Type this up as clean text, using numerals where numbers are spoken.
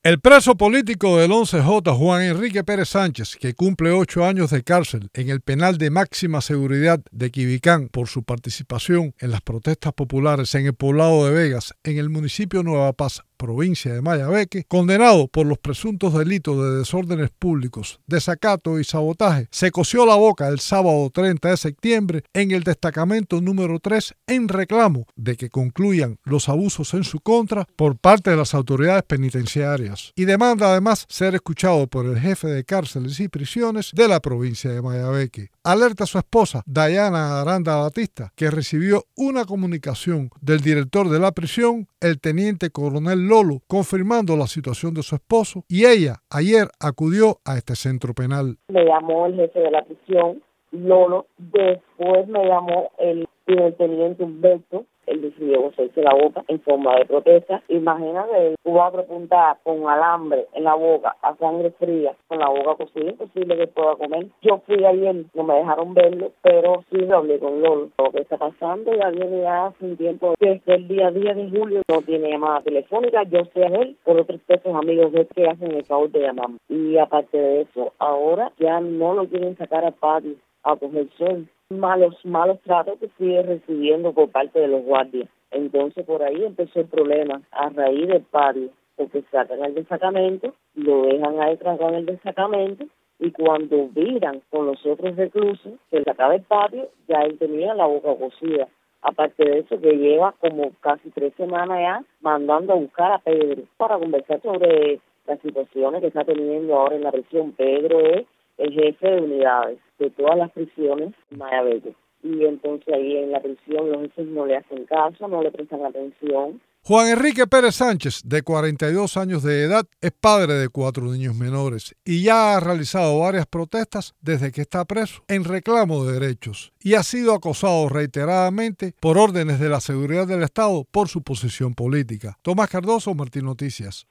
El preso político del 11J, Juan Enrique Pérez Sánchez, que cumple 8 años de cárcel en el penal de máxima seguridad de Quibicán por su participación en las protestas populares en el poblado de Vegas, en el municipio Nueva Paz, provincia de Mayabeque, condenado por los presuntos delitos de desórdenes públicos, desacato y sabotaje, se cosió la boca el sábado 30 de septiembre en el destacamento número 3 en reclamo de que concluyan los abusos en su contra por parte de las autoridades penitenciarias y demanda además ser escuchado por el jefe de cárceles y prisiones de la provincia de Mayabeque. Alerta a su esposa, Dayana Aranda Batista, que recibió una comunicación del director de la prisión, el teniente coronel Lolo, confirmando la situación de su esposo, y ella ayer acudió a este centro penal. Me llamó el jefe de la prisión, Lolo, después me llamó el teniente Humberto. Él decidió coserse la boca en forma de protesta. Imagínate, 4 puntadas con alambre en la boca, a sangre fría, con la boca cosida, imposible que pueda comer. Yo fui ayer, no me dejaron verlo, pero sí lo hablé con Lolo. Lo que está pasando ya viene ya hace un tiempo, desde el día 10 de julio, no tiene llamada telefónica. Yo sé a él por otros pesos amigos de él que hacen el favor de llamarme. Y aparte de eso, ahora ya no lo quieren sacar al patio a coger sol. Malos tratos que sigue recibiendo por parte de los guardias. Entonces por ahí empezó el problema, a raíz del patio, porque sacan al destacamento, lo dejan ahí trancado en el destacamento, y cuando viran con los otros reclusos, que le acaba el patio, ya él tenía la boca cosida. Aparte de eso, que lleva como casi 3 semanas ya mandando a buscar a Pedro para conversar sobre las situaciones que está teniendo ahora en la prisión. Pedro es el jefe de unidades de todas las prisiones en Mayabeque. Y entonces ahí en la prisión los jefes no le hacen caso, no le prestan atención. Juan Enrique Pérez Sánchez, de 42 años de edad, es padre de 4 niños menores y ya ha realizado varias protestas desde que está preso en reclamo de derechos y ha sido acosado reiteradamente por órdenes de la seguridad del Estado por su posición política. Tomás Cardoso, Martín Noticias.